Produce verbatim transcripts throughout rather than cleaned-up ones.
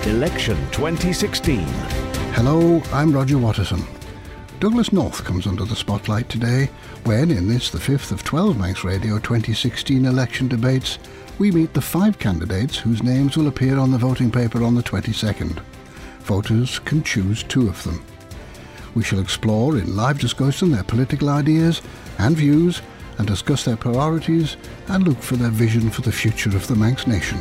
Election twenty sixteen. Hello, I'm Roger Watterson. Douglas North comes under the spotlight today when, in this, the fifth of twelve Manx Radio twenty sixteen election debates, we meet the five candidates whose names will appear on the voting paper on the twenty-second. Voters can choose two of them. We shall explore in live discussion their political ideas and views and discuss their priorities and look for their vision for the future of the Manx nation.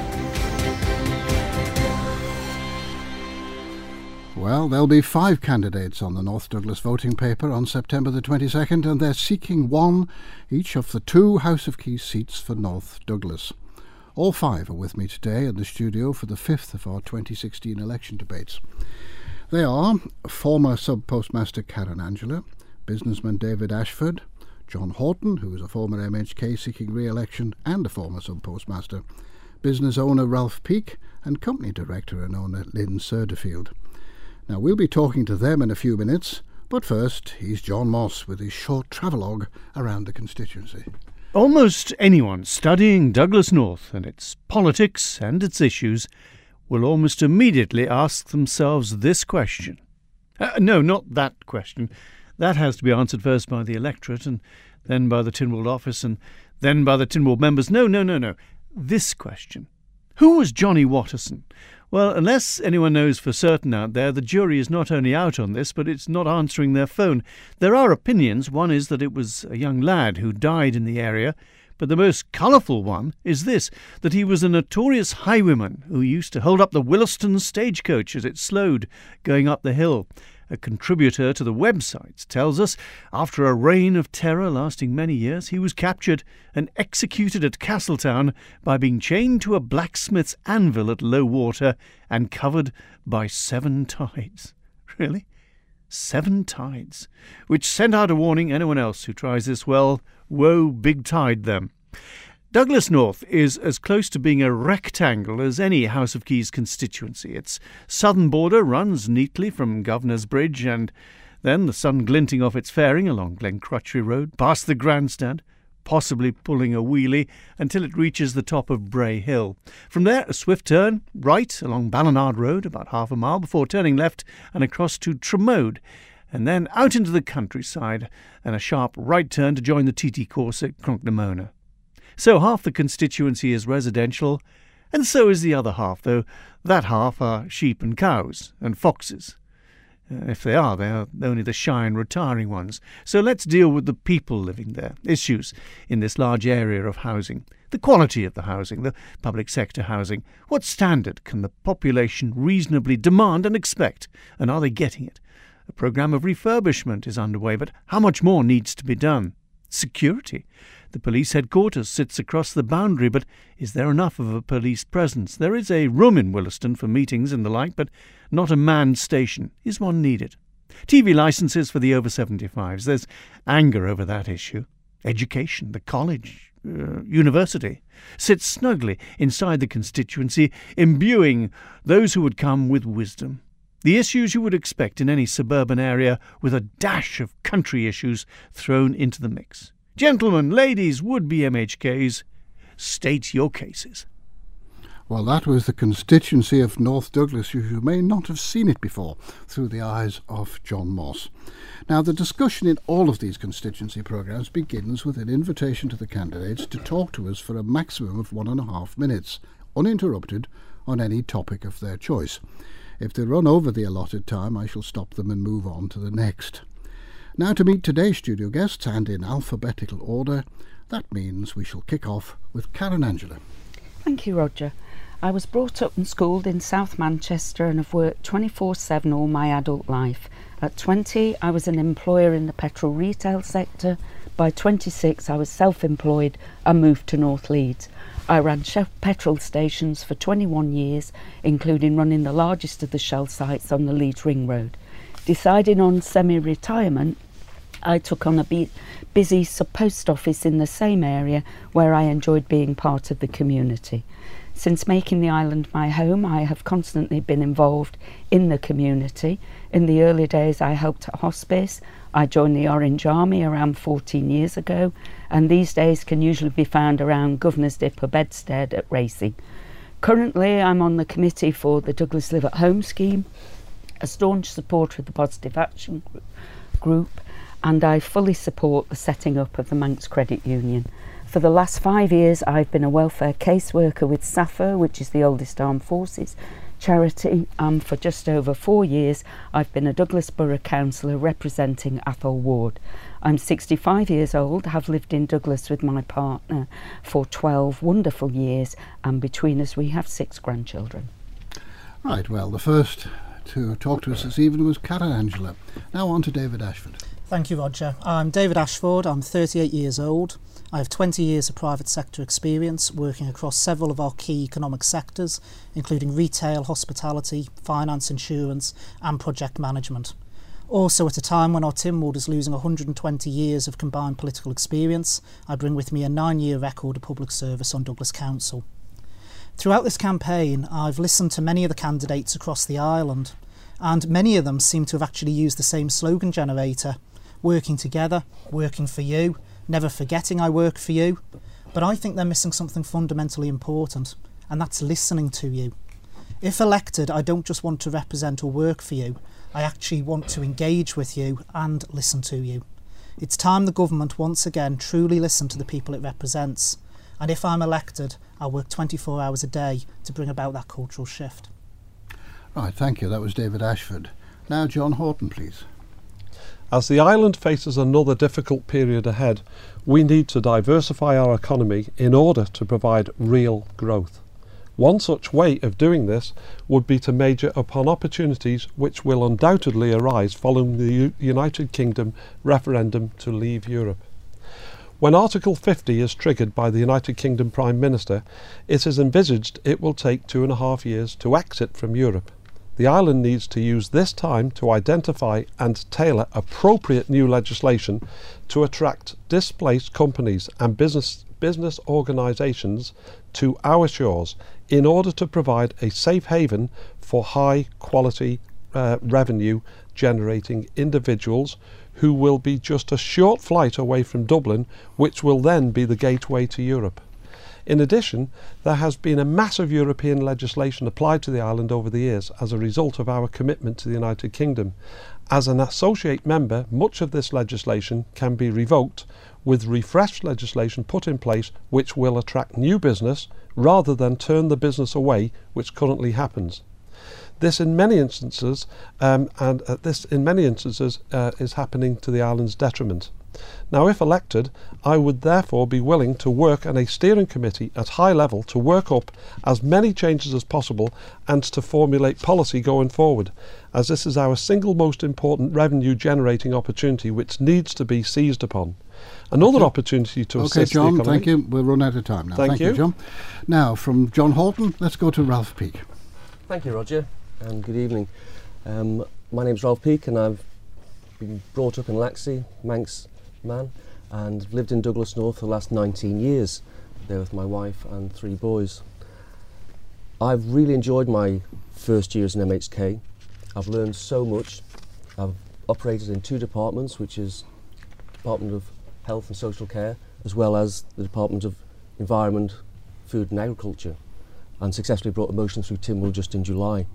Well, there'll be five candidates on the North Douglas voting paper on September the twenty-second, and they're seeking one each of the two House of Keys seats for North Douglas. All five are with me today in the studio for the fifth of our twenty sixteen election debates. They are former Sub-Postmaster Karen Angela, businessman David Ashford, John Horton, who is a former M H K seeking re-election and a former Sub-Postmaster, business owner Ralph Peake, and company director and owner Lynn Surderfield. Now, we'll be talking to them in a few minutes, but first, he's John Moss with his short travelogue around the constituency. Almost anyone studying Douglas North and its politics and its issues will almost immediately ask themselves this question. Uh, no, not that question. That has to be answered first by the electorate, and then by the Tynwald office, and then by the Tynwald members. No, no, no, no. This question. Who was Johnny Watterson? Well, unless anyone knows for certain out there, the jury is not only out on this, but it's not answering their phone. There are opinions. One is that it was a young lad who died in the area, but the most colourful one is this, that he was a notorious highwayman who used to hold up the Williston stagecoach as it slowed going up the hill. A contributor to the website tells us, after a reign of terror lasting many years, he was captured and executed at Castletown by being chained to a blacksmith's anvil at low water and covered by seven tides. Really? Seven tides. Which sent out a warning anyone else who tries this well, woe big tide them. Douglas North is as close to being a rectangle as any House of Keys constituency. Its southern border runs neatly from Governor's Bridge and then the sun glinting off its fairing along Glencrutchery Road, past the grandstand, possibly pulling a wheelie until it reaches the top of Bray Hill. From there, a swift turn right along Ballinard Road, about half a mile, before turning left and across to Tremode, and then out into the countryside and a sharp right turn to join the T T course at Cronknamona. So half the constituency is residential, and so is the other half, though that half are sheep and cows and foxes. Uh, if they are, they are only the shy and retiring ones. So let's deal with the people living there, issues in this large area of housing, the quality of the housing, the public sector housing. What standard can the population reasonably demand and expect, and are they getting it? A programme of refurbishment is underway, but how much more needs to be done? Security. The police headquarters sits across the boundary, but is there enough of a police presence? There is a room in Williston for meetings and the like, but not a manned station. Is one needed? T V licences for the over seventy-fives. There's anger over that issue. Education, the college, uh, university, sits snugly inside the constituency, imbuing those who would come with wisdom. The issues you would expect in any suburban area, with a dash of country issues thrown into the mix. Gentlemen, ladies, would-be M H Ks, state your cases. Well, that was the constituency of North Douglas. You may not have seen it before through the eyes of John Moss. Now, the discussion in all of these constituency programmes begins with an invitation to the candidates to talk to us for a maximum of one and a half minutes, uninterrupted, on any topic of their choice. If they run over the allotted time, I shall stop them and move on to the next. Now to meet today's studio guests, and in alphabetical order, that means we shall kick off with Karen Angela. Thank you, Roger. I was brought up and schooled in South Manchester and have worked twenty-four seven all my adult life. At twenty, I was an employer in the petrol retail sector. By twenty-six, I was self-employed and moved to North Leeds. I ran Shell petrol stations for twenty-one years, including running the largest of the Shell sites on the Leeds Ring Road. Deciding on semi-retirement, I took on a busy sub-post office in the same area where I enjoyed being part of the community. Since making the island my home, I have constantly been involved in the community. In the early days, I helped at hospice. I joined the Orange Army around fourteen years ago, and these days can usually be found around Governor's Dip or Bedstead at racing. Currently, I'm on the committee for the Douglas Live at Home scheme, a staunch supporter of the Positive Action Group, and I fully support the setting up of the Manx Credit Union. For the last five years, I've been a welfare caseworker with SAFA, which is the oldest armed forces charity, and for just over four years, I've been a Douglas Borough Councillor representing Athol Ward. I'm sixty-five years old, have lived in Douglas with my partner for twelve wonderful years, and between us we have six grandchildren. Right, well, the first to talk to us this evening was Cara Angela. Now on to David Ashford. Thank you, Roger. I'm David Ashford. I'm thirty-eight years old. I have twenty years of private sector experience working across several of our key economic sectors, including retail, hospitality, finance, insurance and project management. Also, at a time when our Tynwald is losing one hundred twenty years of combined political experience, I bring with me a nine-year record of public service on Douglas Council. Throughout this campaign, I've listened to many of the candidates across the island, and many of them seem to have actually used the same slogan generator: working together, working for you, never forgetting I work for you. But I think they're missing something fundamentally important, and that's listening to you. If elected, I don't just want to represent or work for you, I actually want to engage with you and listen to you. It's time the government once again truly listened to the people it represents, and if I'm elected, I'll work twenty-four hours a day to bring about that cultural shift. Right, thank you. That was David Ashford. Now John Horton, please. As the island faces another difficult period ahead, we need to diversify our economy in order to provide real growth. One such way of doing this would be to major upon opportunities which will undoubtedly arise following the U- United Kingdom referendum to leave Europe. When Article fifty is triggered by the United Kingdom Prime Minister, it is envisaged it will take two and a half years to exit from Europe. The island needs to use this time to identify and tailor appropriate new legislation to attract displaced companies and business business organisations to our shores in order to provide a safe haven for high quality uh, revenue generating individuals who will be just a short flight away from Dublin, which will then be the gateway to Europe. In addition, there has been a massive European legislation applied to the island over the years as a result of our commitment to the United Kingdom. As an associate member, much of this legislation can be revoked, with refreshed legislation put in place which will attract new business rather than turn the business away, which currently happens. This in many instances, um, and uh, this in many instances uh, is happening to the island's detriment. Now, if elected, I would therefore be willing to work on a steering committee at high level to work up as many changes as possible and to formulate policy going forward, as this is our single most important revenue generating opportunity which needs to be seized upon. Another okay. opportunity to okay, assist John, the economy. thank you. We'll run out of time now. Thank, thank you. you, John. Now, from John Horton, let's go to Ralph Peake. Thank you, Roger, and good evening. Um, my name's Ralph Peake, and I've been brought up in Laxey, Manx man, and lived in Douglas North for the last nineteen years, there with my wife and three boys. I've really enjoyed my first year as an M H K. I've learned so much. I've operated in two departments, which is Department of Health and Social Care, as well as the Department of Environment, Food and Agriculture, and successfully brought a motion through Tynwald just in July.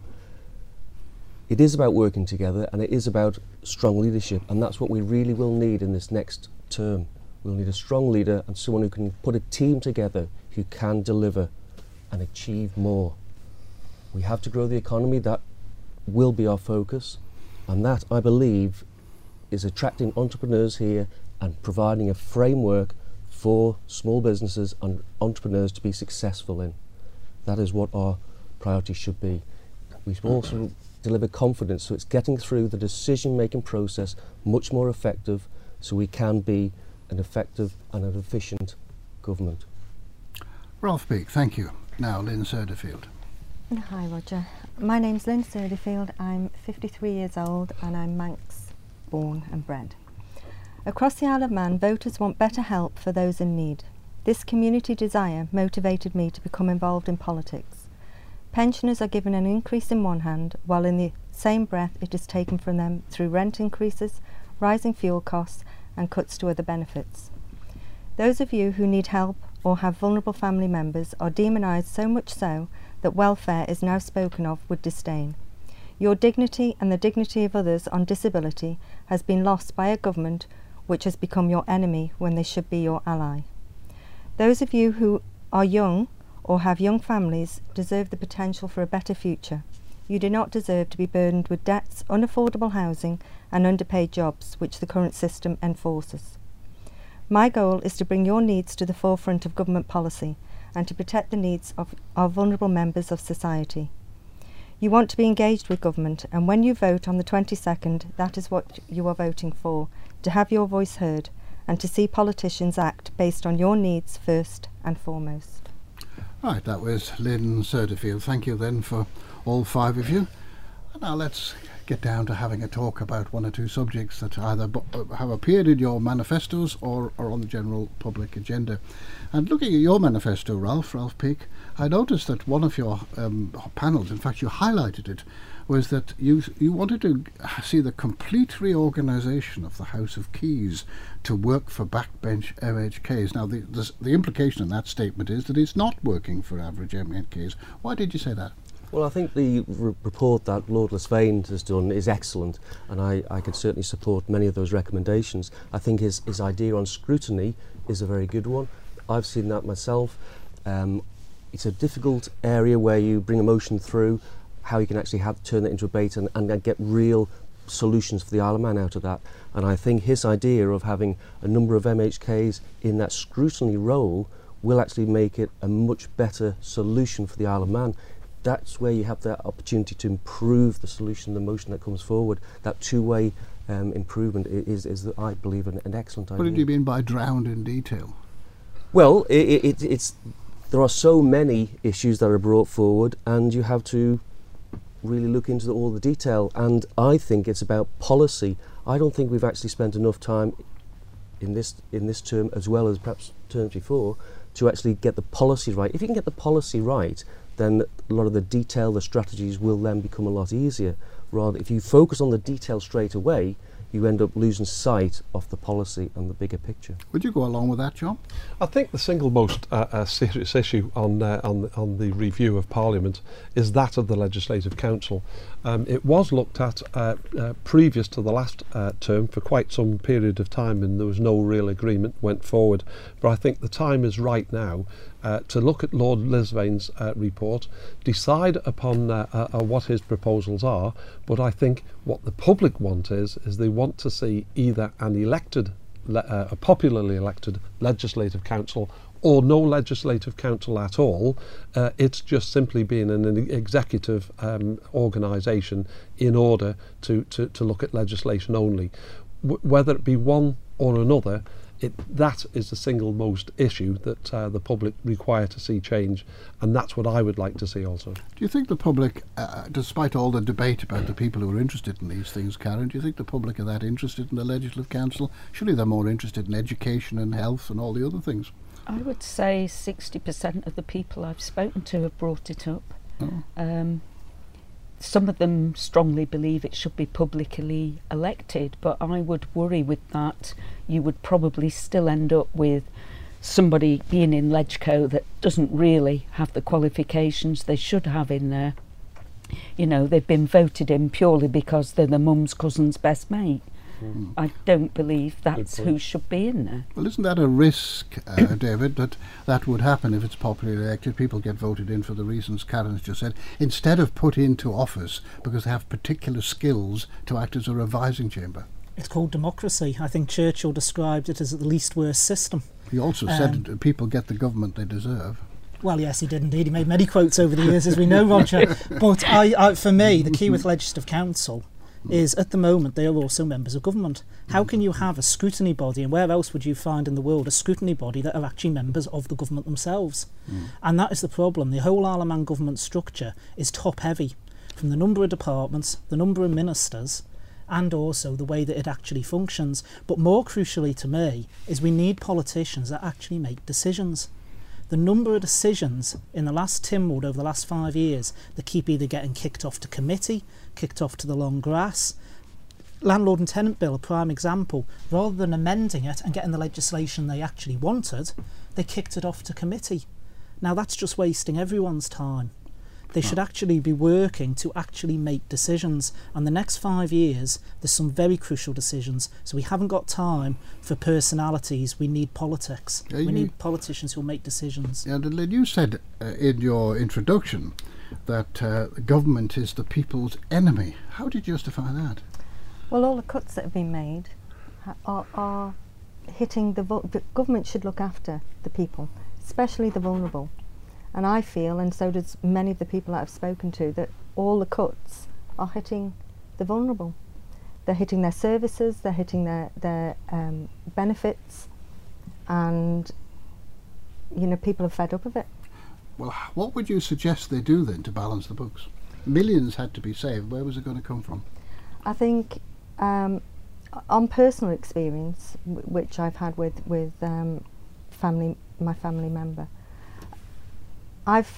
It is about working together, and it is about strong leadership, and that's what we really will need in this next term. We'll need a strong leader and someone who can put a team together who can deliver and achieve more. We have to grow the economy. That will be our focus, and that, I believe, is attracting entrepreneurs here and providing a framework for small businesses and entrepreneurs to be successful in. That is what our priority should be. We should also deliver confidence, so it's getting through the decision-making process much more effective, so we can be an effective and an efficient government. Ralph Peake, thank you. Now, Lynn Surderfield. Hi, Roger. My name's Lynn Surderfield. I'm fifty-three years old and I'm Manx born and bred. Across the Isle of Man, voters want better help for those in need. This community desire motivated me to become involved in politics. Pensioners are given an increase in one hand, while in the same breath it is taken from them through rent increases, rising fuel costs and cuts to other benefits. Those of you who need help or have vulnerable family members are demonised, so much so that welfare is now spoken of with disdain. Your dignity and the dignity of others on disability has been lost by a government which has become your enemy when they should be your ally. Those of you who are young or have young families deserve the potential for a better future. You do not deserve to be burdened with debts, unaffordable housing and underpaid jobs which the current system enforces. My goal is to bring your needs to the forefront of government policy and to protect the needs of our vulnerable members of society. You want to be engaged with government, and when you vote on the twenty-second, that is what you are voting for, to have your voice heard and to see politicians act based on your needs first and foremost. Right, that was Lynn Serderfield. Thank you then for all five of you. Now let's get down to having a talk about one or two subjects that either have appeared in your manifestos or are on the general public agenda. And looking at your manifesto, Ralph, Ralph Peake, I noticed that one of your um, panels, in fact you highlighted it, was that you you wanted to see the complete reorganisation of the House of Keys to work for backbench M H Ks. Now the, the, the implication in that statement is that it's not working for average M H Ks. Why did you say that? Well, I think the r report that Lord Lisvane has done is excellent, and I, I could certainly support many of those recommendations. I think his, his idea on scrutiny is a very good one. I've seen that myself. Um, it's a difficult area where you bring a motion through, how you can actually have turn that into a debate and, and get real solutions for the Isle of Man out of that. And I think his idea of having a number of M H Ks in that scrutiny role will actually make it a much better solution for the Isle of Man. That's where you have that opportunity to improve the solution, the motion that comes forward. That two-way um, improvement is, is, I believe, an, an excellent idea. What did you mean by drowned in detail? Well, it, it, it's there are so many issues that are brought forward, and you have to really look into the, all the detail. And I think it's about policy. I don't think we've actually spent enough time in this in this term, as well as perhaps terms before, to actually get the policy right. If you can get the policy right, then a lot of the detail, the strategies will then become a lot easier. Rather, if you focus on the detail straight away, you end up losing sight of the policy and the bigger picture. Would you go along with that, John? I think the single most uh, uh, serious issue on uh, on the, on the review of Parliament is that of the Legislative Council. Um, it was looked at uh, uh, previous to the last uh, term for quite some period of time, and there was no real agreement went forward. But I think the time is right now uh, to look at Lord Lisvane's uh, report, decide upon uh, uh, what his proposals are. But I think what the public want is is they want to see either an elected, le uh, a popularly elected Legislative Council, or no Legislative Council at all. Uh, it's just simply being an, an executive um, organisation in order to, to, to look at legislation only. W whether it be one or another, it, that is the single most issue that uh, the public require to see change, and that's what I would like to see also. Do you think the public, uh, despite all the debate about the people who are interested in these things, Karen, do you think the public are that interested in the Legislative Council? Surely they're more interested in education and health and all the other things. I would say sixty percent of the people I've spoken to have brought it up. Oh. Um, some of them strongly believe it should be publicly elected, but I would worry with that. You would probably still end up with somebody being in Legco that doesn't really have the qualifications they should have in there. You know, they've been voted in purely because they're the mum's cousin's best mate. Mm. I don't believe that's who should be in there. Well, isn't that a risk, uh, David, that that would happen if it's popularly elected? People get voted in for the reasons Karen's just said, instead of put into office because they have particular skills to act as a revising chamber. It's called democracy. I think Churchill described it as the least worst system. He also um, said that people get the government they deserve. Well, yes, he did indeed. He made many quotes over the years, as we know, Roger. But I, I, for me, the key with Legislative Council is at the moment they are also members of government. How can you have a scrutiny body, and where else would you find in the world a scrutiny body that are actually members of the government themselves? Mm. And that is the problem. The whole Isle of Man government structure is top heavy, from the number of departments, the number of ministers, and also the way that it actually functions. But more crucially to me is we need politicians that actually make decisions. The number of decisions in the last Tynwald over the last five years that keep either getting kicked off to committee, kicked off to the long grass. Landlord and Tenant Bill, a prime example. Rather than amending it and getting the legislation they actually wanted, they kicked it off to committee. Now that's just wasting everyone's time. They should actually be working to actually make decisions. And the next five years, there's some very crucial decisions. So we haven't got time for personalities. We need politics. Yeah, we you- need politicians who'll make decisions. And Lynn, you said uh, in your introduction that uh, government is the people's enemy. How did you justify that? Well, all the cuts that have been made ha- are, are hitting the, vul- the government should look after the people, especially the vulnerable. And I feel, and so does many of the people that I've spoken to, that all the cuts are hitting the vulnerable. They're hitting their services, they're hitting their, their um, benefits, and, you know, people are fed up of it. Well, h- what would you suggest they do then to balance the books? Millions had to be saved. Where was it going to come from? I think, um, on personal experience, w- which I've had with, with um, family, my family member, I've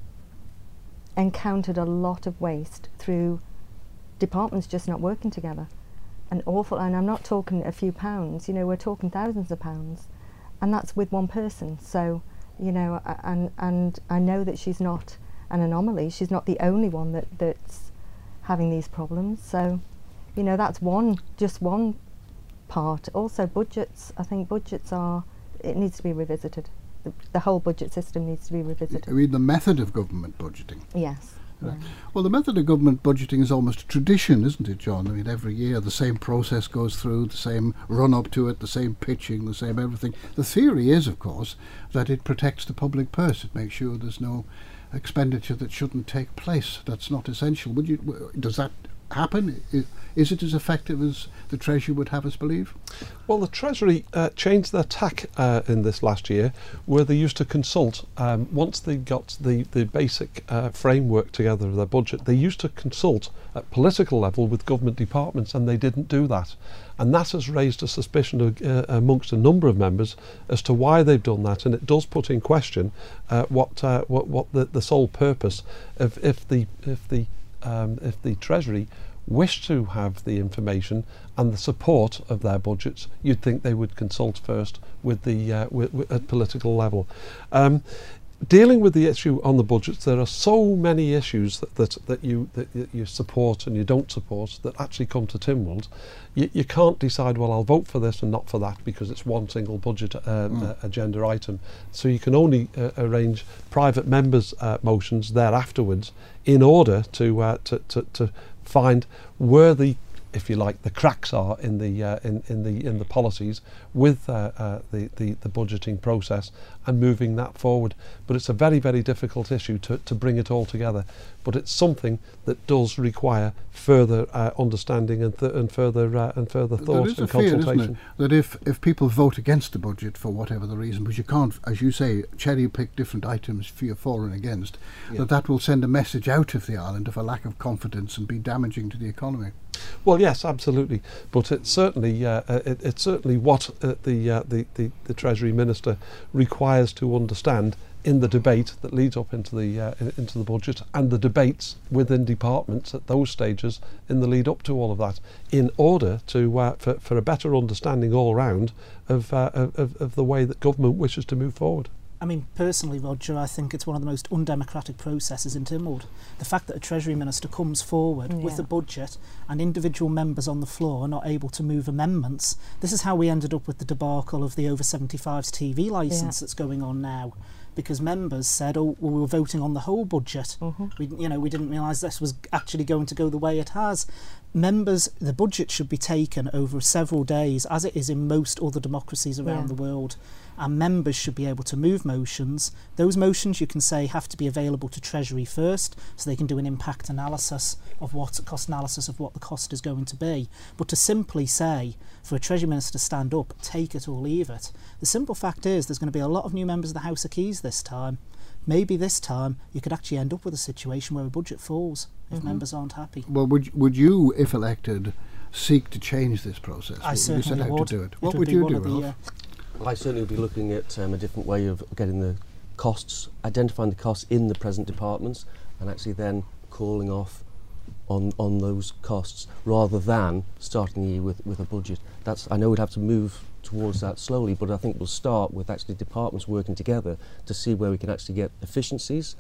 encountered a lot of waste through departments just not working together. An awful, and I'm not talking a few pounds, you know, we're talking thousands of pounds, and that's with one person. So, you know, a- and and I know that she's not an anomaly. She's not the only one that that's having these problems. So, you know, that's one, just one part. Also, budgets. I think budgets are. It needs to be revisited. The, the whole budget system needs to be I revisited. mean, the method of government budgeting. Yes. Right. yeah. Well, the method of government budgeting is almost a tradition, isn't it, John? I mean, every year the same process goes through, the same run-up to it, the same pitching, the same everything. The theory is, of course, that it protects the public purse. It makes sure there's no expenditure that shouldn't take place. That's not essential. Would you? w- Does that happen? I- Is it as effective as the Treasury would have us believe? Well, the Treasury uh, changed their tack uh, in this last year, where they used to consult, um, once they got the, the basic uh, framework together of their budget, they used to consult at political level with government departments, and they didn't do that. And that has raised a suspicion of, uh, amongst a number of members as to why they've done that, and it does put in question uh, what, uh, what what the, the sole purpose of if the if the um, if the Treasury wish to have the information and the support of their budgets, you'd think they would consult first with the uh, with, with, at political level. Um, dealing with the issue on the budgets, there are so many issues that that, that you that you support and you don't support that actually come to Tynwald. You, you can't decide, well, I'll vote for this and not for that because it's one single budget uh, Mm. uh, agenda item. So you can only uh, arrange private members' uh, motions there afterwards in order to uh, to, to to find where the, if you like, the cracks are in the uh, in in the in the policies with uh, uh, the, the the budgeting process and moving that forward. But it's a very very difficult issue to to bring it all together. But it's something that does require further uh, understanding and th- and further uh, and further There thought is a and fear, isn't consultation. it, that if, if people vote against the budget for whatever the reason, because you can't, as you say, cherry pick different items for your for and against, Yeah. that that will send a message out of the island of a lack of confidence and be damaging to the economy. Well, yes, absolutely, but it's certainly uh, uh, it, it's certainly what uh, the, uh, the the the Treasury Minister requires to understand in the debate that leads up into the uh, in- into the budget and the debates within departments at those stages in the lead up to all of that, in order to uh, for for a better understanding all round of, uh, of of the way that government wishes to move forward. I mean, personally, Roger, I think it's one of the most undemocratic processes in Tynwald. The fact that a Treasury Minister comes forward with Yeah. a budget and individual members on the floor are not able to move amendments. This is how we ended up with the debacle of the over seventy-fives T V licence Yeah. that's going on now. Because members said, oh, well, we were voting on the whole budget. Mhm. We, you know, we didn't realise this was actually going to go the way it has. Members, the budget should be taken over several days, as it is in most other democracies around Yeah. the world. And members should be able to move motions. Those motions, you can say, have to be available to Treasury first, so they can do an impact analysis of what cost analysis of what the cost is going to be. But to simply say, for a Treasury Minister to stand up, take it or leave it, the simple fact is there's going to be a lot of new members of the House of Keys this time. Maybe this time you could actually end up with a situation where a budget falls if Mm-hmm. members aren't happy. Well, would would you, if elected, seek to change this process? I Would you set certainly out would. to do it? It What would would be you one do, of the, Ralph? uh, I certainly would be looking at um, a different way of getting the costs, identifying the costs in the present departments, and actually then calling off on on those costs rather than starting the year with, with a budget. That's I know we'd have to move towards that slowly, but I think we'll start with actually departments working together to see where we can actually get efficiencies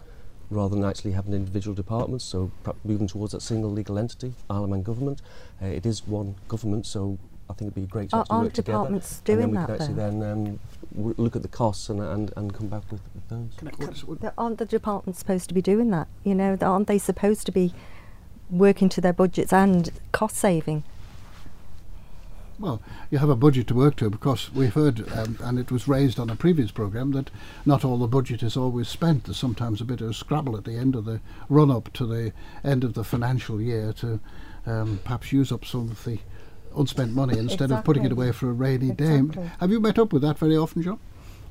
rather than actually having individual departments, so perhaps moving towards that single legal entity, Isle of Man government. Uh, it is one government, so I think it'd be great to Are, actually aren't work together. departments And doing then we that can actually though? then um, w look at the costs and, and, and come back with, with those. Can I- can I- There- Aren't the departments supposed to be doing that? You know, th- aren't they supposed to be working to their budgets and cost saving? Well, you have a budget to work to, because we've heard, um, and it was raised on a previous programme, that not all the budget is always spent. There's sometimes a bit of scrabble at the end of the run-up to the end of the financial year to um, perhaps use up some of the unspent money instead of putting it Exactly. away for a rainy day. Exactly. Have you met up with that very often, John?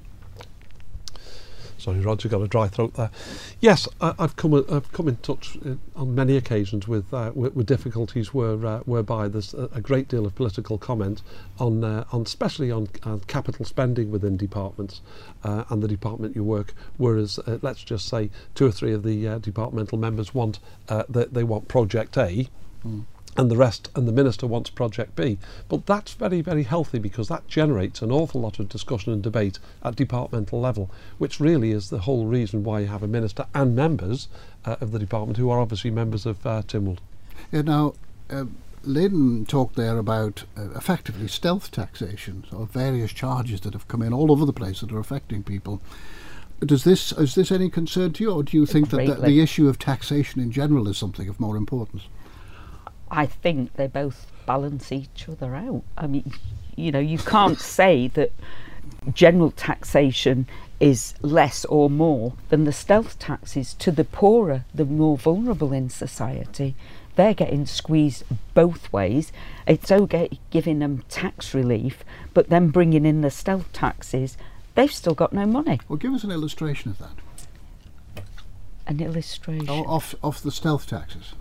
Sorry, Roger, got a dry throat there. Yes, I, I've come I've come in touch uh, on many occasions with uh, with, with difficulties where uh, whereby there's a, a great deal of political comment on uh, on especially on, on capital spending within departments uh, and the department you work. Whereas uh, let's just say two or three of the uh, departmental members want uh, they, they want Project A. Mm. And the rest, and the minister wants Project B. But that's very, very healthy, because that generates an awful lot of discussion and debate at departmental level, which really is the whole reason why you have a minister and members uh, of the department who are obviously members of uh, Tynwald. Yeah, now, uh, Lynn talked there about uh, effectively stealth taxation, so various charges that have come in all over the place that are affecting people. Does this, is this any concern to you, or do you think that the, Greatly. the issue of taxation in general is something of more importance? I think they both balance each other out. I mean, you know, you can't say that general taxation is less or more than the stealth taxes to the poorer, the more vulnerable in society. They're getting squeezed both ways. It's okay giving them tax relief, but then bringing in the stealth taxes, they've still got no money. Well, give us an illustration of that. An illustration. Oh, off, off the stealth taxes.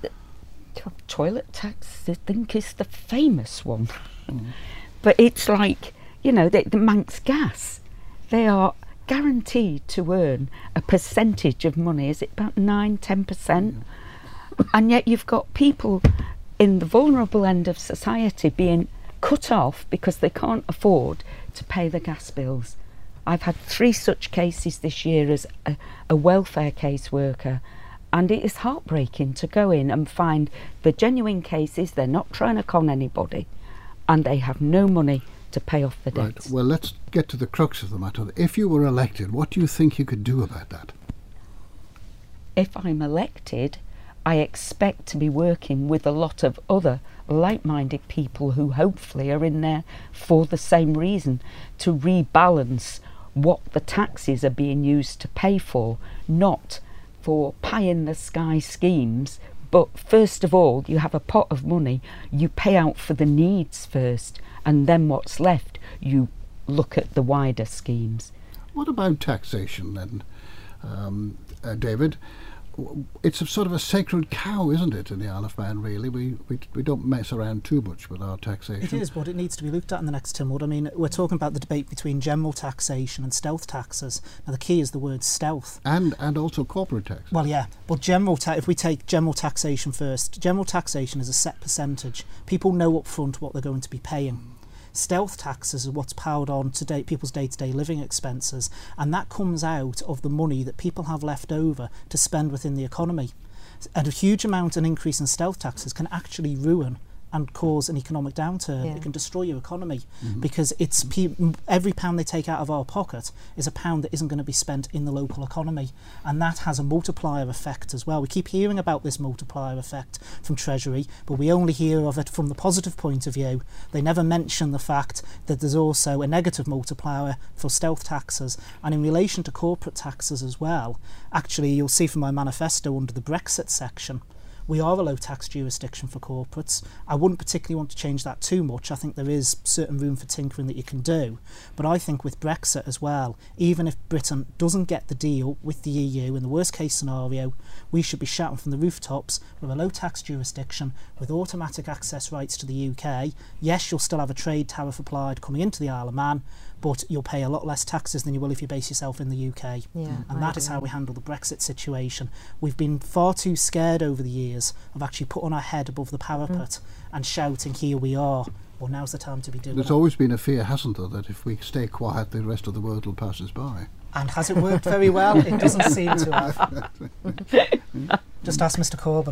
Toilet tax, I think, is the famous one. Mm. But it's like, you know, the, the Manx Gas, they are guaranteed to earn a percentage of money. Is it about nine, ten percent? Yeah. And yet you've got people in the vulnerable end of society being cut off because they can't afford to pay the gas bills. I've had three such cases this year as a, a welfare caseworker. And it is heartbreaking to go in and find the genuine cases. They're not trying to con anybody, and they have no money to pay off the debts. Right. Well, let's get to the crux of the matter. If you were elected, what do you think you could do about that? If I'm elected, I expect to be working with a lot of other like-minded people who hopefully are in there for the same reason, to rebalance what the taxes are being used to pay for, not for pie-in-the-sky schemes. But first of all, you have a pot of money, you pay out for the needs first, and then what's left, you look at the wider schemes. What about taxation then, um, uh, David? It's a sort of a sacred cow, isn't it, in the Isle of Man, really? We, we we don't mess around too much with our taxation. It is, but it needs to be looked at in the next Tynwald. I mean, we're talking about the debate between general taxation and stealth taxes. Now, the key is the word stealth. And and also corporate tax. Well, yeah, but general ta- if we take general taxation first, general taxation is a set percentage. People know up front what they're going to be paying. Stealth taxes are what's powered on to day, people's day-to-day living expenses, and that comes out of the money that people have left over to spend within the economy. And a huge amount, an increase in stealth taxes can actually ruin and cause an economic downturn. Yeah. It can destroy your economy Mm-hmm. because it's pe- every pound they take out of our pocket is a pound that isn't going to be spent in the local economy, and that has a multiplier effect as well. We keep hearing about this multiplier effect from Treasury, but we only hear of it from the positive point of view. They never mention the fact that there's also a negative multiplier for stealth taxes, and in relation to corporate taxes as well. Actually, you'll see from my manifesto under the Brexit section, we are a low tax jurisdiction for corporates. I wouldn't particularly want to change that too much. I think there is certain room for tinkering that you can do. But I think with Brexit as well, even if Britain doesn't get the deal with the E U, in the worst case scenario, we should be shouting from the rooftops, we're a low tax jurisdiction with automatic access rights to the U K. Yes, you'll still have a trade tariff applied coming into the Isle of Man, but you'll pay a lot less taxes than you will if you base yourself in the U K. Yeah, and I that is agree. how we handle the Brexit situation. We've been far too scared over the years of actually putting our head above the parapet mm. and shouting, here we are. Well, now's the time to be doing There's it. always been a fear, hasn't there, that if we stay quiet, the rest of the world will pass us by. And has it worked very well? It doesn't seem to have. Just ask Mister Corbyn.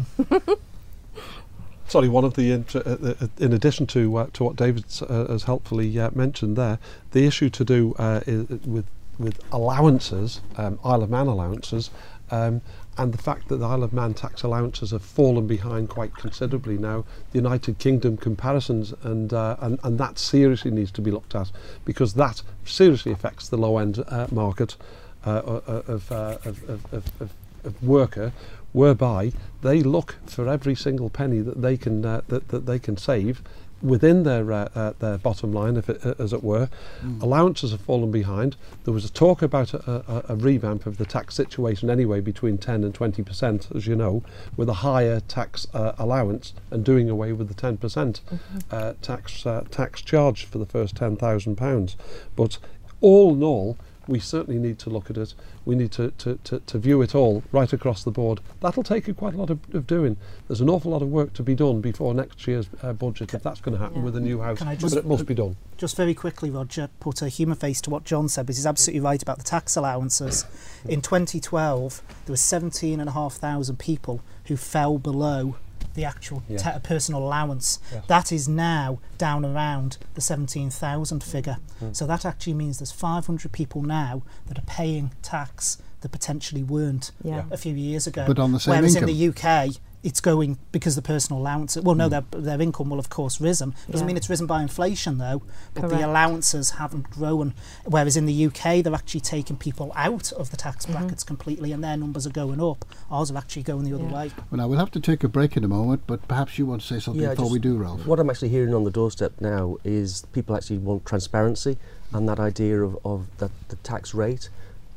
Sorry, one of the, int- uh, uh, in addition to uh, to what David uh, has helpfully uh, mentioned there, the issue to do uh, is with with allowances, um, Isle of Man allowances, um, and the fact that the Isle of Man tax allowances have fallen behind quite considerably now. The United Kingdom comparisons, and uh, and, and that seriously needs to be looked at, because that seriously affects the low end uh, market uh, of, uh, of, of, of, of, of worker, whereby they look for every single penny that they can uh, that, that they can save within their uh, uh, their bottom line, if it, uh, as it were. Mm. Allowances have fallen behind. There was a talk about a, a, a revamp of the tax situation anyway, between ten and twenty percent, as you know, with a higher tax uh, allowance and doing away with the ten percent mm-hmm. uh, tax uh, tax charge for the first ten thousand pounds. But all in all, we certainly need to look at it. We need to, to, to, to view it all right across the board. That'll take quite a lot of, of doing. There's an awful lot of work to be done before next year's uh, budget, if that's going to happen yeah. with a new house. Just, but it must be done. Just very quickly, Roger, put a human face to what John said, because he's absolutely right about the tax allowances. In twenty twelve, there were seventeen and a half thousand people who fell below the actual yeah. te- personal allowance. Yes. That is now down around the seventeen thousand figure. Mm. So that actually means there's five hundred people now that are paying tax that potentially weren't yeah. a few years ago. But on the same Whereas income. in the U K, it's going because the personal allowance, well no, mm. their, their income will of course risen. Doesn't yeah. mean it's risen by inflation though, but Correct. The allowances haven't grown. Whereas in the U K, they're actually taking people out of the tax mm-hmm. brackets completely, and their numbers are going up. Ours are actually going the other yeah. way. Well, now we'll have to take a break in a moment, but perhaps you want to say something yeah, before we do, Ralph. What I'm actually hearing on the doorstep now is people actually want transparency, and that idea of, of that the tax rate.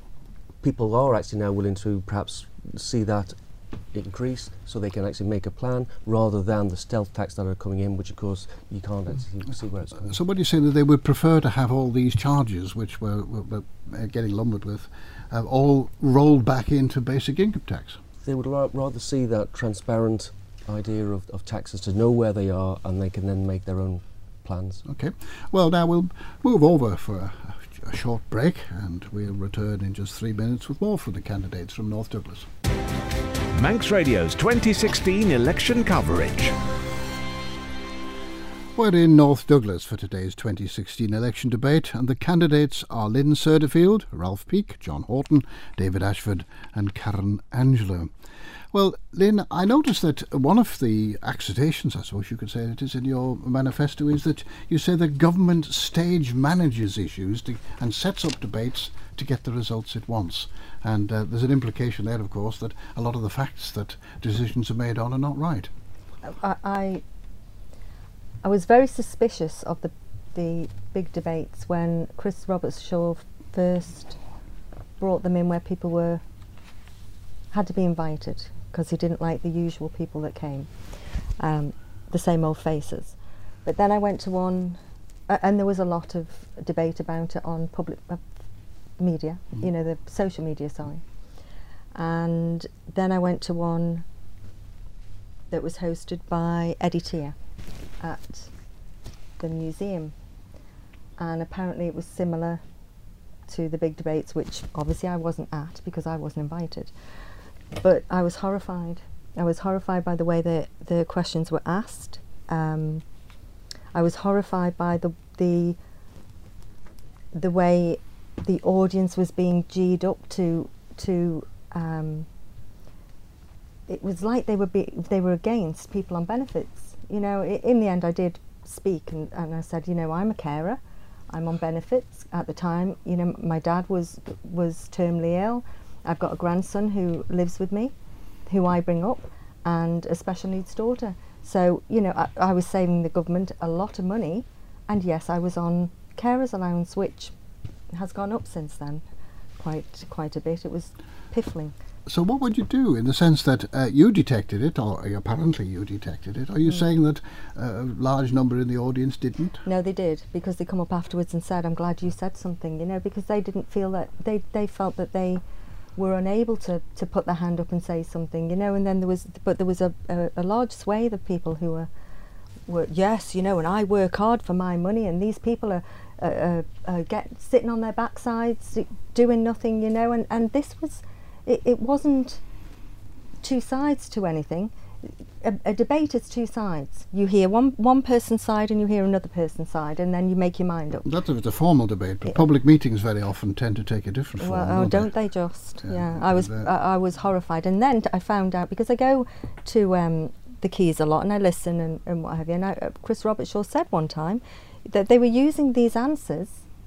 People are actually now willing to perhaps see that increase, so they can actually make a plan, rather than the stealth tax that are coming in, which of course you can't actually see where it's coming. So what are you saying, that they would prefer to have all these charges, which we're, we're, we're getting lumbered with, uh, all rolled back into basic income tax? They would ra- rather see that transparent idea of, of taxes, to know where they are, and they can then make their own plans. Okay, well now we'll move over for a, a short break, and we'll return in just three minutes with more from the candidates from North Douglas. Manx Radio's twenty sixteen election coverage. We're in North Douglas for today's twenty sixteen election debate, and the candidates are Lynn Surderfield, Ralph Peake, John Horton, David Ashford and Karen Angelo. Well, Lynn, I noticed that one of the accusations, I suppose you could say it is, in your manifesto is that you say that government stage manages issues to, and sets up debates to get the results it wants. And uh, there's an implication there, of course, that a lot of the facts that decisions are made on are not right. I I, I was very suspicious of the the big debates when Chris Roberts-Shaw first brought them in, where people were had to be invited, because he didn't like the usual people that came, um, the same old faces. But then I went to one, uh, and there was a lot of debate about it on public uh, media, mm. you know, the social media, sorry. And then I went to one that was hosted by Eddie Tier at the museum, and apparently it was similar to the big debates, which obviously I wasn't at because I wasn't invited. But I was horrified. I was horrified by the way the the questions were asked. Um, I was horrified by the the the way the audience was being G'd up to to. Um, it was like they were be, they were against people on benefits. You know, I, in the end, I did speak and, and I said, you know, I'm a carer. I'm on benefits at the time. You know, my dad was was terminally ill. I've got a grandson who lives with me, who I bring up, and a special needs daughter. So, you know, I, I was saving the government a lot of money, and yes, I was on carers allowance, which has gone up since then, quite quite a bit. It was piffling. So what would you do, in the sense that uh, you detected it, or apparently you detected it? Are you mm. saying that uh, a large number in the audience didn't? No, they did, because they come up afterwards and said, I'm glad you said something, you know, because they didn't feel that, they, they felt that they were unable to, to put their hand up and say something, you know, and then there was, but there was a, a, a large swathe of people who were were, yes, you know, and I work hard for my money, and these people are uh, uh, uh, get sitting on their backsides doing nothing, you know, and, and this was, it, it wasn't two sides to anything. A, a debate is two sides. You hear one one person's side and you hear another person's side, and then you make your mind up. That's if it's a formal debate, but yeah. public meetings very often tend to take a different form. Well, oh, don't they, they just? Yeah, yeah. I was uh, I was horrified, and then I found out, because I go to um, the Keys a lot and I listen and, and what have you. And I, uh, Chris Robertshaw said one time that they were using these answers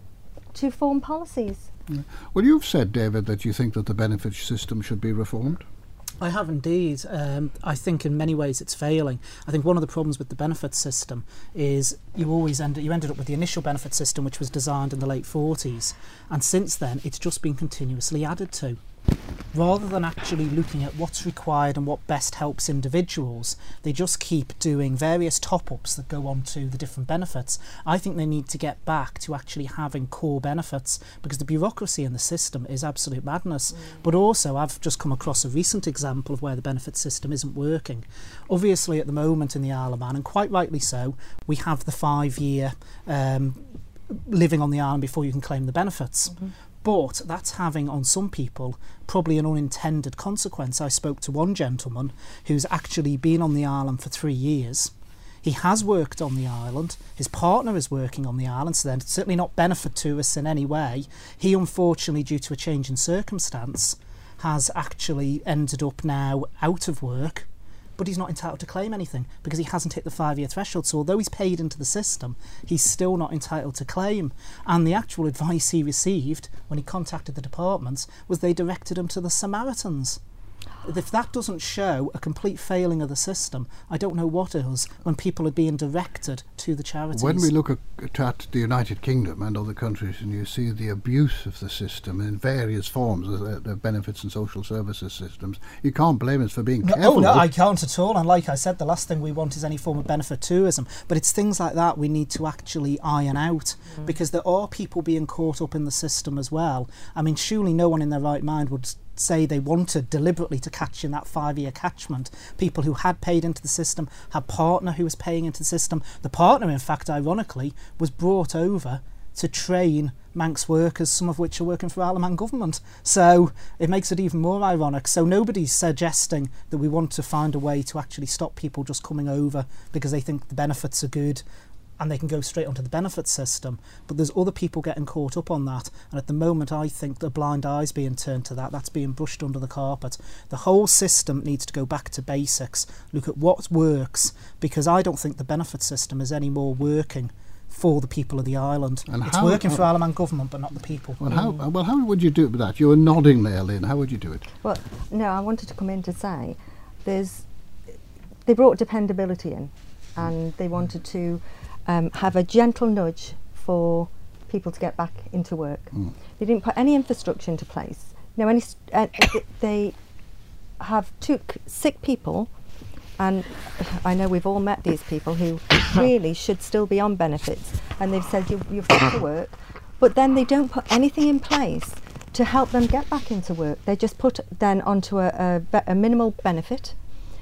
to form policies. Yeah. Well, you've said, David, that you think that the benefit system should be reformed. I have indeed. Um, I think in many ways it's failing. I think one of the problems with the benefit system is you always end you ended up with the initial benefit system, which was designed in the late forties, and since then it's just been continuously added to. Rather than actually looking at what's required and what best helps individuals, they just keep doing various top-ups that go on to the different benefits. I think they need to get back to actually having core benefits, because the bureaucracy in the system is absolute madness. Mm. But also, I've just come across a recent example of where the benefit system isn't working. Obviously, at the moment in the Isle of Man, and quite rightly so, we have the five-year um, living on the island before you can claim the benefits. Mm-hmm. But that's having on some people probably an unintended consequence. I spoke to one gentleman who's actually been on the island for three years. He has worked on the island. His partner is working on the island, so they're certainly not benefit tourists in any way. He, unfortunately, due to a change in circumstance, has actually ended up now out of work, but he's not entitled to claim anything because he hasn't hit the five-year threshold. So although he's paid into the system, he's still not entitled to claim. And the actual advice he received when he contacted the departments was they directed him to the Samaritans. If that doesn't show a complete failing of the system, I don't know what is, when people are being directed to the charities. When we look at, at the United Kingdom and other countries, and you see the abuse of the system in various forms, the, the benefits and social services systems, you can't blame us for being no, careful. Oh no, I can't at all. And like I said, the last thing we want is any form of benefit tourism. But it's things like that we need to actually iron out, mm. because there are people being caught up in the system as well. I mean, surely no one in their right mind would say they wanted deliberately to catch in that five-year catchment people who had paid into the system, had partner who was paying into the system. The partner, in fact, ironically, was brought over to train Manx workers, some of which are working for Isle of Man government. So it makes it even more ironic. So nobody's suggesting that we want to find a way to actually stop people just coming over because they think the benefits are good and they can go straight onto the benefit system. But there's other people getting caught up on that, and at the moment I think the blind eye's being turned to that. That's being brushed under the carpet. The whole system needs to go back to basics, look at what works, because I don't think the benefit system is any more working for the people of the island. And it's how, working how, for Isle of Man government, but not the people. Well, how, well, how would you do it with that? You were nodding there, Lynn. How would you do it? Well, no, I wanted to come in to say there's they brought dependability in, and they wanted to Um, have a gentle nudge for people to get back into work. Mm. They didn't put any infrastructure into place. No, any st uh, they have two sick people, and I know we've all met these people who really should still be on benefits, and they've said you've, you've got to work, but then they don't put anything in place to help them get back into work. They just put then onto a, a, a minimal benefit.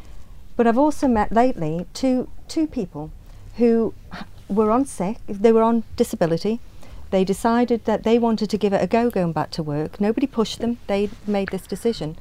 But I've also met lately two two people who were on sick, they were on disability. They decided that they wanted to give it a go going back to work. Nobody pushed them, they made this decision.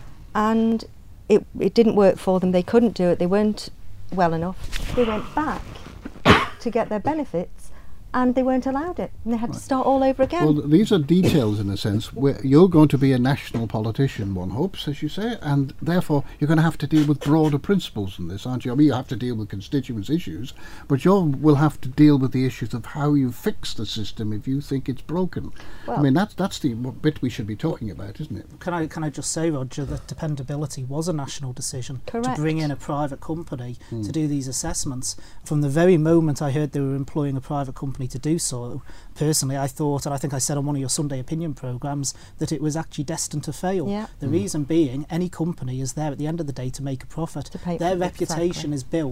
And it, it didn't work for them, they couldn't do it, they weren't well enough. They went back to get their benefits and they weren't allowed it. And they had right. to start all over again. Well, these are details in a sense. Where you're going to be a national politician, one hopes, as you say, and therefore you're going to have to deal with broader principles in this, aren't you? I mean, you have to deal with constituents' issues, but you will have to deal with the issues of how you fix the system if you think it's broken. Well, I mean, that's that's the bit we should be talking about, isn't it? Can I can I just say, Roger, that dependability was a national decision. Correct. To bring in a private company mm. to do these assessments. From the very moment I heard they were employing a private company to do so, personally I thought, and I think I said on one of your Sunday opinion programmes, that it was actually destined to fail. Yeah. The mm. reason being, any company is there at the end of the day to make a profit. To pay Their for reputation exactly. is built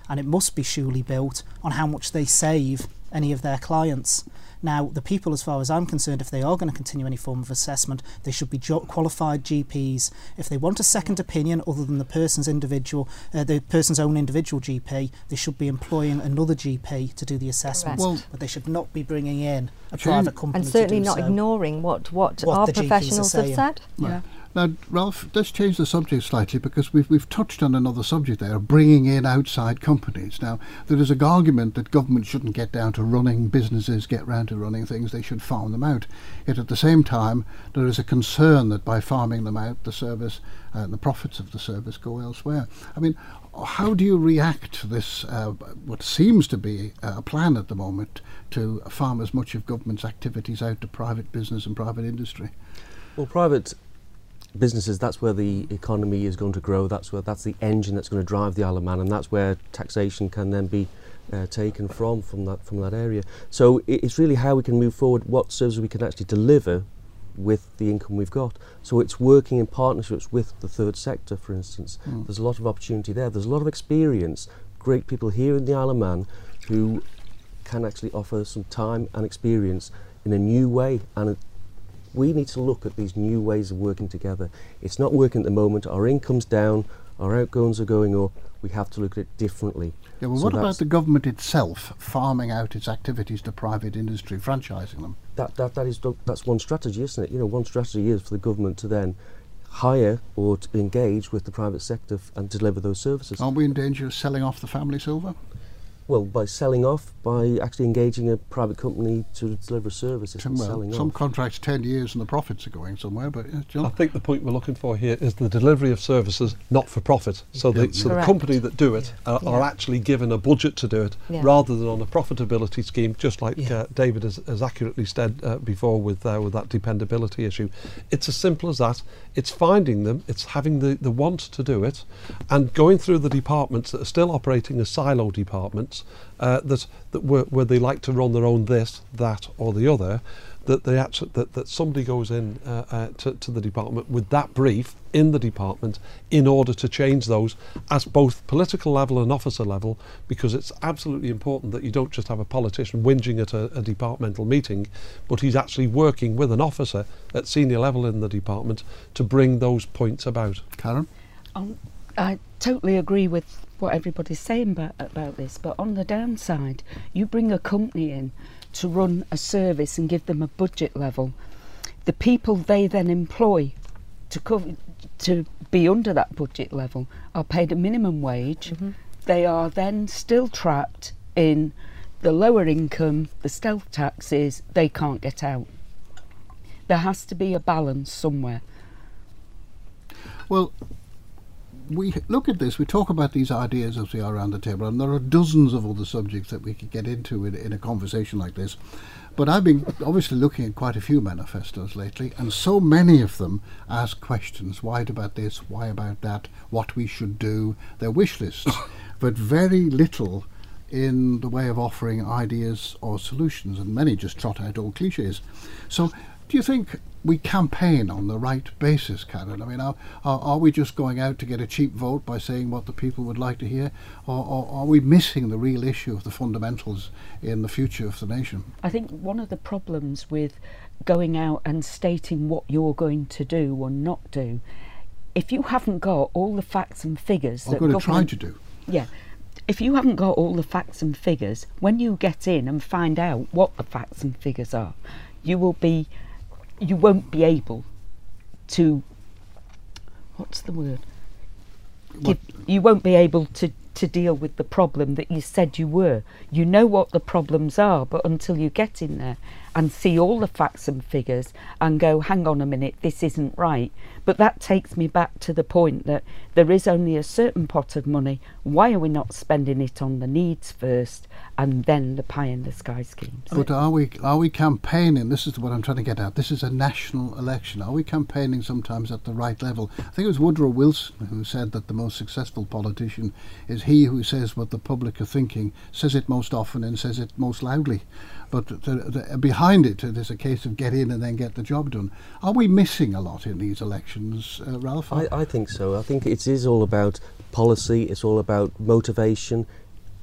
and it must be surely built on how much they save any of their clients. Now, the people, as far as I'm concerned, if they are going to continue any form of assessment, they should be jo- qualified G Ps. If they want a second opinion other than the person's individual, uh, the person's own individual G P, they should be employing another G P to do the assessment. Well, but they should not be bringing in a Jane, private company and certainly to do not so. ignoring what, what, What our the G Ps are professionals have saying. said. Yeah. Now, Ralph, let's change the subject slightly, because we've, we've touched on another subject there, bringing in outside companies. Now, there is an argument that government shouldn't get down to running businesses, get round to running things, they should farm them out. Yet at the same time, there is a concern that by farming them out, the service and uh, the profits of the service go elsewhere. I mean, how do you react to this, uh, what seems to be a plan at the moment, to farm as much of government's activities out to private business and private industry? Well, private businesses, that's where the economy is going to grow, that's where that's the engine that's going to drive the Isle of Man, and that's where taxation can then be uh, taken from from that from that area. So it, it's really how we can move forward, what services we can actually deliver with the income we've got. So it's working in partnerships with the third sector, for instance. Mm. There's a lot of opportunity there, there's a lot of experience, great people here in the Isle of Man who can actually offer some time and experience in a new way, and it, we need to look at these new ways of working together. It's not working at the moment, our income's down, our outgoings are going up, we have to look at it differently. Yeah, well, so what about the government itself farming out its activities to private industry, franchising them? That, that, that is, that's one strategy, isn't it? You know, one strategy is for the government to then hire or to engage with the private sector f- and deliver those services. Aren't we in danger of selling off the family silver? Well, by selling off, by actually engaging a private company to deliver services and well, selling some off. contracts ten years and the profits are going somewhere, but uh, John? I think the point we're looking for here is the delivery of services not for profit. So, the, so the Correct. company that do it are, Yeah. are actually given a budget to do it, Yeah. rather than on a profitability scheme, just like Yeah. uh, David has, has accurately said uh, before with uh, with that dependability issue. It's as simple as that. It's finding them, it's having the, the want to do it, and going through the departments that are still operating as silo departments, uh, that, that where, where they like to run their own this, that or the other, that they actually, that, that somebody goes in uh, uh, to, to the department with that brief in the department in order to change those at both political level and officer level, because it's absolutely important that you don't just have a politician whinging at a, a departmental meeting, but he's actually working with an officer at senior level in the department to bring those points about. Karen? Um, I totally agree with what everybody's saying about, about this, but on the downside, you bring a company in to run a service and give them a budget level. The people they then employ to cover, to be under that budget level are paid a minimum wage. Mm-hmm. They are then still trapped in the lower income, the stealth taxes, they can't get out. There has to be a balance somewhere. Well, we look at this, we talk about these ideas as we are around the table, and there are dozens of other subjects that we could get into in, in a conversation like this. But I've been obviously looking at quite a few manifestos lately, and so many of them ask questions. Why about this? Why about that? What we should do? They're wish lists, but very little in the way of offering ideas or solutions, and many just trot out old cliches. So do you think we campaign on the right basis, Karen? I mean, are, are, are we just going out to get a cheap vote by saying what the people would like to hear, or, or are we missing the real issue of the fundamentals in the future of the nation? I think one of the problems with going out and stating what you're going to do or not do, if you haven't got all the facts and figures... I'm that going to government, try to do. Yeah. If you haven't got all the facts and figures, when you get in and find out what the facts and figures are, you will be... you won't be able to, what's the word? Give, you won't be able to, to deal with the problem that you said you were. You know what the problems are, but until you get in there and see all the facts and figures and go, hang on a minute, this isn't right. But that takes me back to the point that there is only a certain pot of money. Why are we not spending it on the needs first and then the pie in the sky schemes? But are we are we campaigning? This is what I'm trying to get at. This is a national election. Are we campaigning sometimes at the right level? I think it was Woodrow Wilson who said that the most successful politician is he who says what the public are thinking, says it most often and says it most loudly. But the, the, behind it, it is a case of get in and then get the job done. Are we missing a lot in these elections, uh, Ralph? I, I think so. I think it is all about policy, it's all about motivation.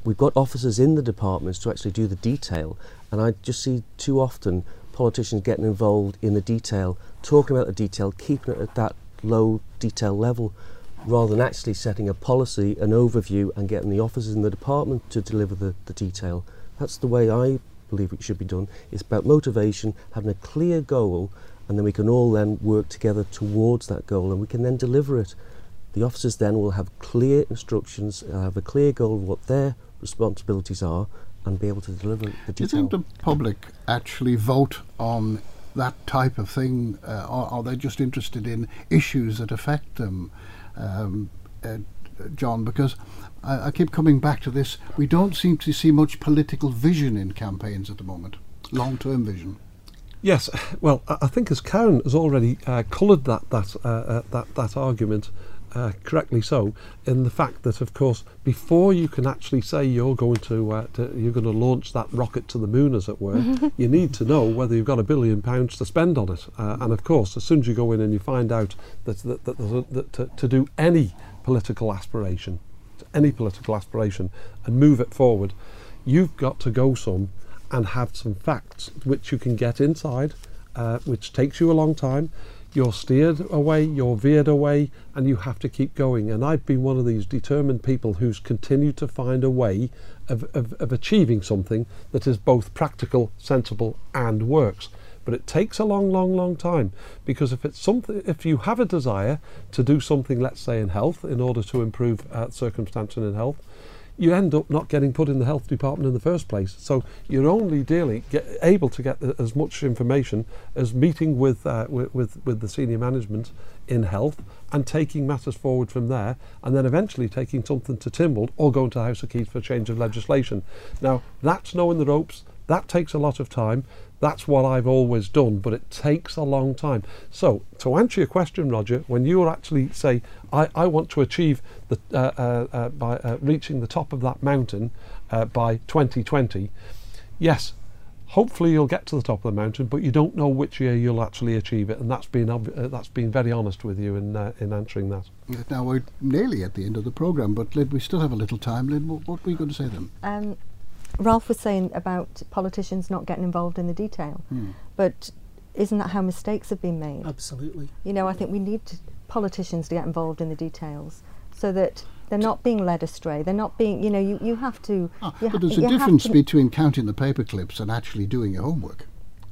we've got officers in the departments to actually do the detail, and I just see too often politicians getting involved in the detail, talking about the detail, keeping it at that low detail level, rather than actually setting a policy, an overview, and getting the officers in the department to deliver the, the detail. That's the way I believe it should be done. It's about motivation, having a clear goal, and then we can all then work together towards that goal, and we can then deliver it. The officers then will have clear instructions, uh, have a clear goal of what their responsibilities are, and be able to deliver the detail. Do you think the public actually vote on that type of thing, uh, or are they just interested in issues that affect them, um, uh, John? Because I, I keep coming back to this. We don't seem to see much political vision in campaigns at the moment, long-term vision. Yes, well, I I think as Karen has already uh, coloured that that, uh, uh, that that argument uh, correctly, so in the fact that, of course, before you can actually say you're going to, uh, to you're going to launch that rocket to the moon, as it were, you need to know whether you've got a billion pounds to spend on it. Uh, and of course, as soon as you go in and you find out that that, that, that, that to, to do any political aspiration, any political aspiration, and move it forward, you've got to go some and have some facts which you can get inside, uh, which takes you a long time. You're steered away, you're veered away, and you have to keep going. And I've been one of these determined people who's continued to find a way of, of, of achieving something that is both practical, sensible, and works. But it takes a long, long, long time, because if it's something, if you have a desire to do something, let's say in health, in order to improve uh, circumstances in health, you end up not getting put in the health department in the first place. So you're only dealing, get, able to get the, as much information as meeting with, uh, with, with, with the senior management in health and taking matters forward from there, and then eventually taking something to Tynwald or going to the House of Keys for a change of legislation. Now, that's knowing the ropes. That takes a lot of time. That's what I've always done, but it takes a long time. So, to answer your question, Roger, when you actually say, I, I want to achieve the, uh, uh, uh, by uh, reaching the top of that mountain uh, by twenty twenty, yes, hopefully you'll get to the top of the mountain, but you don't know which year you'll actually achieve it, and that's been uh, that's been very honest with you in uh, in answering that. Now, we're nearly at the end of the programme, but Lynn, we still have a little time. Lynn, what, what were you going to say then? Um, Ralph was saying about politicians not getting involved in the detail, Hmm. but isn't that how mistakes have been made? Absolutely. You know, I think we need to, politicians to get involved in the details so that they're not being led astray. They're not being, you know, you, you have to... Ah, you but ha- there's a you have difference to- between counting the paper clips and actually doing your homework.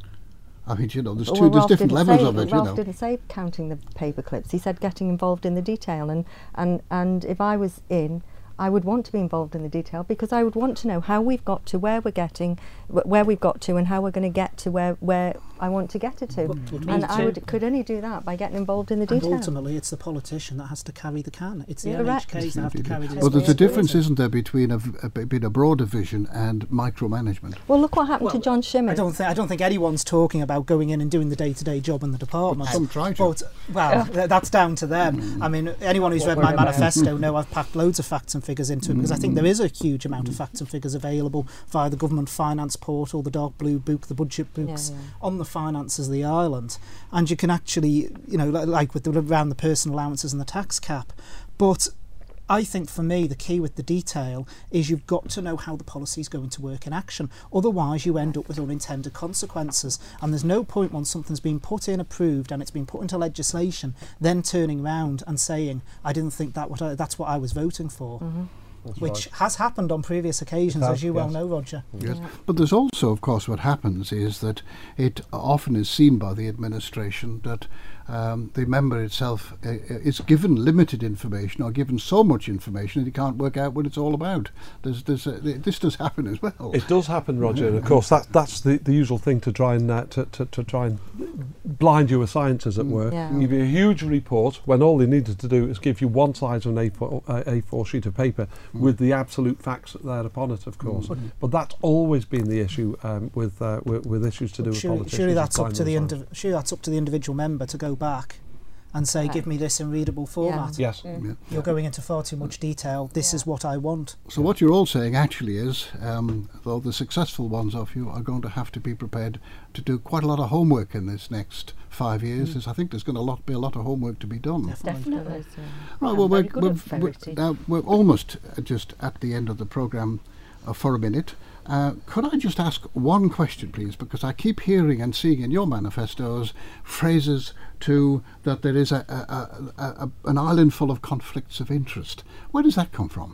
I mean, you know, there's, two, Well, there's Ralph different didn't levels say, of it, Ralph you know. didn't say counting the paper clips. He said getting involved in the detail. And, and, and if I was in, I would want to be involved in the detail, because I would want to know how we've got to where we're getting, wh- where we've got to, and how we're going to get to where, where I want to get it to. But- but and me I too. would could only do that by getting involved in the And detail. ultimately, it's the politician that has to carry the can. It's the Correct. M H Ks that have to carry the Well, there's a Yes, difference, there is. isn't there, between a, v- a, between a broader vision and micromanagement? Well, look what happened Well, to John Shimmer. I don't think I don't think anyone's talking about going in and doing the day-to-day job in the department. Some try to. But, well, th- that's down to them. I mean, anyone who's What read we're my about. manifesto know I've packed loads of facts and figures into it, because I think there is a huge amount of facts and figures available via the government finance portal, the dark blue book, the budget books Yeah, yeah. on the finances of the island, and you can actually, you know, li- like with the, around the personal allowances and the tax cap. But I think for me the key with the detail is you've got to know how the policy is going to work in action. Otherwise you end up with unintended consequences, and there's no point once something's been put in, approved, and it's been put into legislation, then turning around and saying, I didn't think that what I, that's what I was voting for. Mm-hmm. That's Which right. has happened on previous occasions, It has, as you well yes. know, Roger. Yes. But there's also, of course, what happens is that it often is seen by the administration that um, the member itself uh, is given limited information, or given so much information that he can't work out what it's all about. There's, there's a, this does happen as well. It does happen, Roger, and of course that that's the, the usual thing to try and uh, to, to, to try and blind you with science, as it were. Yeah. Give you a huge report when all they needed to do is give you one size of an A four, uh, A four sheet of paper with the absolute facts there upon it, of course. But that's always been the issue um, with, uh, with with issues to do with Surely, politicians. surely is that's up blind to the with indiv- surely that's up to the individual member to go back and say, Right. give me this in readable format. Yes. Yeah. You're going into far too much detail. This Yeah. is what I want. So what you're all saying actually is, um, though the successful ones of you are going to have to be prepared to do quite a lot of homework in this next five years. There's- I think there's going to lot, be a lot of homework to be done. Definitely. Definitely. Right, I'm well, very we're, good we're, at we're, ferreting. now we're almost uh, just at the end of the programme. uh, for a minute. Uh, could I just ask one question, please? Because I keep hearing and seeing in your manifestos phrases to that there is a, a, a, a, an island full of conflicts of interest. Where does that come from?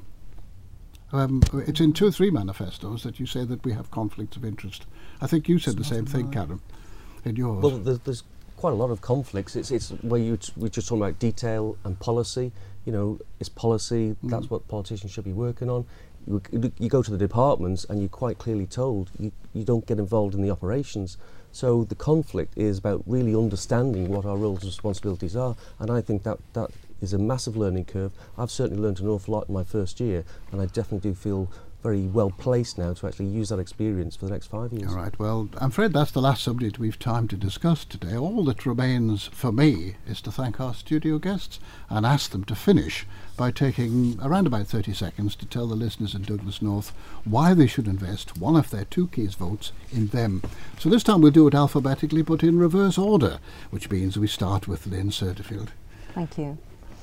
Um, it's in two or three manifestos that you say that we have conflicts of interest. I think you said the same thing, Karen, in yours. Well, there's, there's quite a lot of conflicts. It's it's where you t- we're just talking about detail and policy. You know, it's policy. Mm. That's what politicians should be working on. You, you go to the departments and you're quite clearly told you, you don't get involved in the operations. So the conflict is about really understanding what our roles and responsibilities are, and I think that that is a massive learning curve. I've certainly learned an awful lot in my first year, and I definitely do feel very well placed now to actually use that experience for the next five years. All right, well, I'm afraid that's the last subject we've time to discuss today. All that remains for me is to thank our studio guests and ask them to finish by taking around about thirty seconds to tell the listeners in Douglas North why they should invest one of their two keys votes in them. So this time we'll do it alphabetically, but in reverse order, which means we start with Lynn Sertifield. Thank you.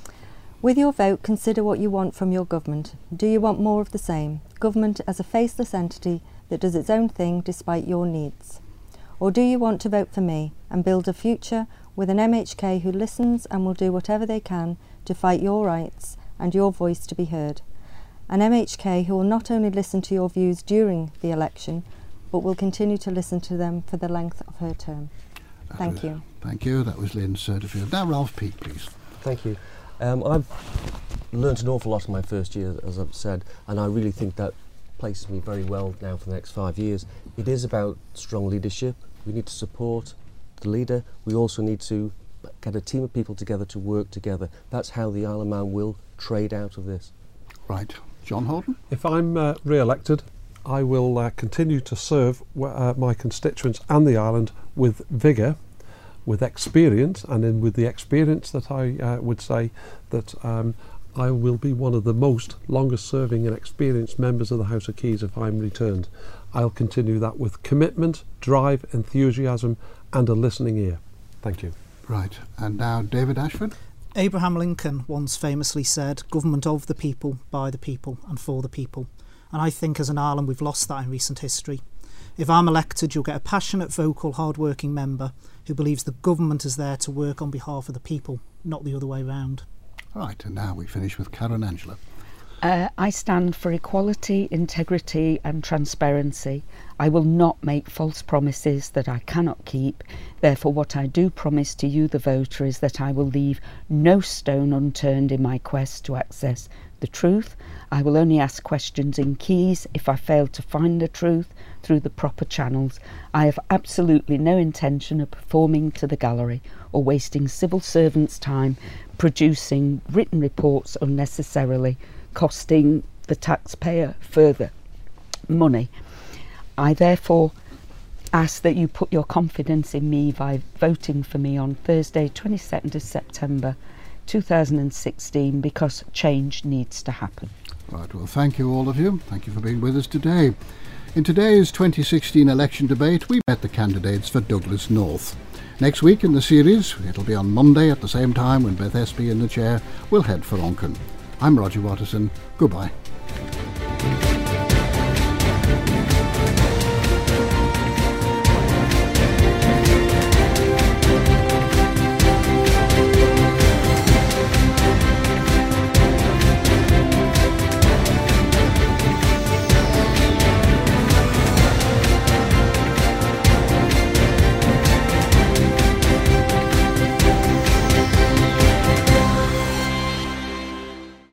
With your vote, consider what you want from your government. Do you want more of the same? Government as a faceless entity that does its own thing despite your needs? Or do you want to vote for me and build a future with an M H K who listens and will do whatever they can to fight your rights and your voice to be heard? An M H K who will not only listen to your views during the election, but will continue to listen to them for the length of her term. That Thank was, you. Thank you. That was Lynn Sertifield. Now Ralph Peake, please. Thank you. Um, I've learnt an awful lot in my first year, as I've said, and I really think that places me very well now for the next five years. It is about strong leadership. We need to support the leader. We also need to get a team of people together to work together. That's how the Isle of Man will trade out of this. Right. John Horton? If I'm uh, re-elected, I will uh, continue to serve uh, my constituents and the island with vigour, with experience, and then with the experience that I uh, would say that um, I will be one of the most longest serving and experienced members of the House of Keys if I'm returned. I'll continue that with commitment, drive, enthusiasm and a listening ear. Thank you. Right, and now David Ashford? Abraham Lincoln once famously said, government of the people, by the people and for the people. And I think as an Ireland we've lost that in recent history. If I'm elected, you'll get a passionate, vocal, hard-working member who believes the government is there to work on behalf of the people, not the other way round. Right, and now we finish with Karen Angela. Uh, I stand for equality, integrity and transparency. I will not make false promises that I cannot keep. Therefore, what I do promise to you, the voter, is that I will leave no stone unturned in my quest to access the truth. I will only ask questions in keys if I fail to find the truth through the proper channels. I have absolutely no intention of performing to the gallery or wasting civil servants' time producing written reports unnecessarily, costing the taxpayer further money. I therefore ask that you put your confidence in me by voting for me on Thursday, twenty-second of September two thousand sixteen, because change needs to happen. Right, well, thank you all of you. Thank you for being with us today. In today's twenty sixteen election debate, we met the candidates for Douglas North. Next week in the series, it'll be on Monday at the same time when Beth Espy in the chair will head for Onken. I'm Roger Watterson. Goodbye.